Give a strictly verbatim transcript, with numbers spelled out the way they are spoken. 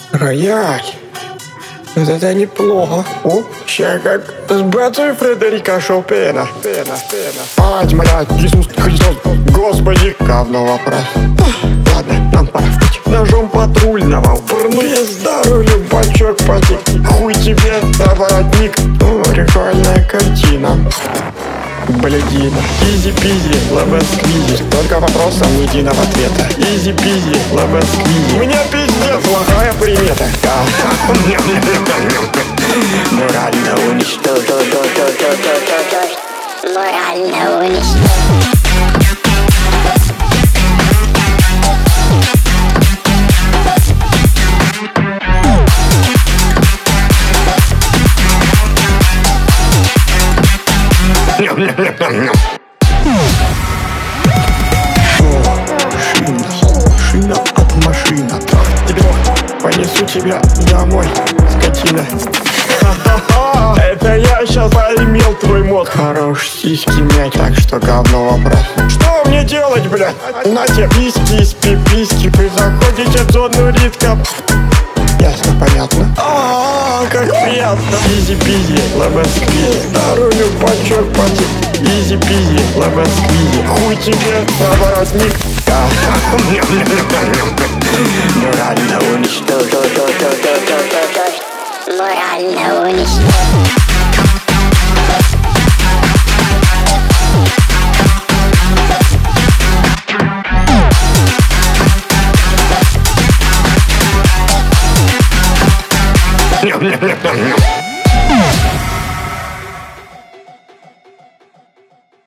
Рояль. Вот это неплохо. О, ща как с братьей Фредерика Шопена. Пена, пена. Мать моя, Иисус Христос, Господи, говно вопрос. Ладно, нам пора в путь. Ножом патрульного впрыгну. Пизда, рулю бачок потек. Хуй тебе, воротник. О, прикольная картина. Блядина. Изи-пизи, лэмэс-сквизи. Только вопросом единого ответа. Изи-пизи, лэмэс-сквизи. У меня пиздец, плохая примета. Морально уничтожить. Морально уничтожить. Шина, шина от машины. Тебе понесу тебя домой, скотина. Ха-ха-ха, это я сейчас поимел твой мозг. Хорош сиськи мять, так что говно вопрос. Что мне делать, блядь? На тебе письки из пиписьки. Вы заходите в зону риска. Ясно, понятно. А, как приятно. Изи-пизи, лэмэс-сквизи. Рулю бачок потек. Изи-пизи, лэмэс-сквизи. Хуй тебе, воротник. Морально уничтожить. Морально уничтожить.